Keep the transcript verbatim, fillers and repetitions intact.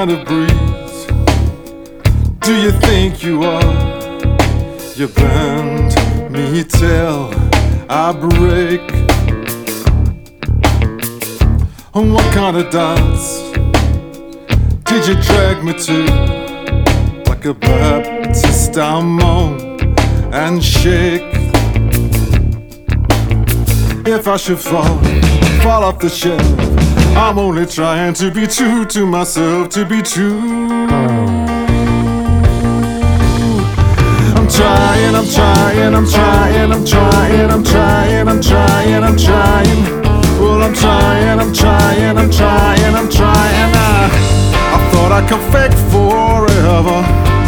kind of breeze do you think you are? You bend me till I break. What kind of dance did you drag me to? Like a Baptist I moan and shake. If I should fall, fall off the shelf, I'm only trying to be true to myself, to be true. I'm trying, I'm trying, I'm trying, I'm trying, I'm trying, I'm trying, I'm trying. Well, I'm trying, I'm trying, I'm trying, I'm trying. I, I thought I could fake forever.